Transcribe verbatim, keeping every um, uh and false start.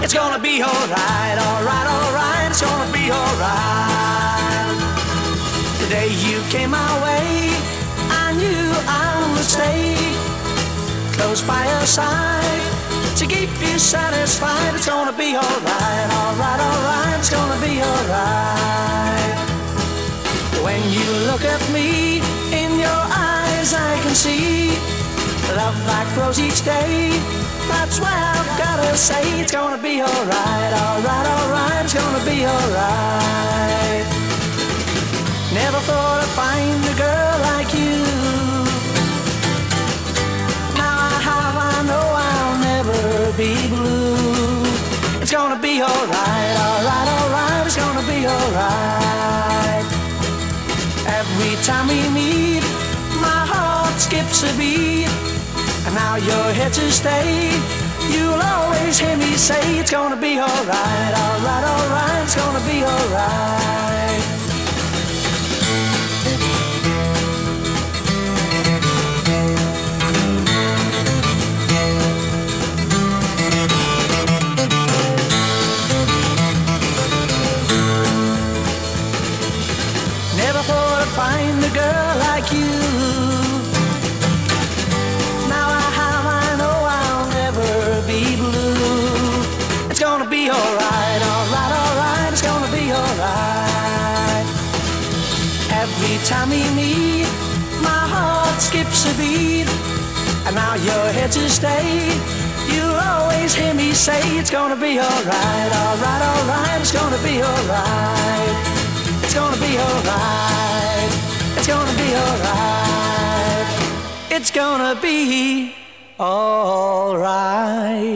It's gonna be alright, alright, alright. It's gonna be alright. The day you came my way, I knew I would stay close by your side to keep you satisfied. It's gonna be alright, alright, alright. It's gonna be alright. When you look at me, in your eyes I can see love that grows each day. That's why I've gotta say it's gonna be alright, alright, alright. It's gonna be alright. Never thought I'd find a girl like you. Now I have, I know I'll never be blue. It's gonna be alright, alright, alright. It's gonna be alright. Every time we meet, my heart skips a beat. And now you're here to stay. You'll always hear me say it's gonna be alright, alright, alright. It's gonna be alright. Never thought I'd find a girl like you. It's gonna be alright, alright, alright. It's gonna be alright. Every time we meet, my heart skips a beat. And now you're here to stay. You'll always hear me say it's gonna be alright, alright, alright. It's gonna be alright. It's gonna be alright. It's gonna be alright. It's gonna be alright.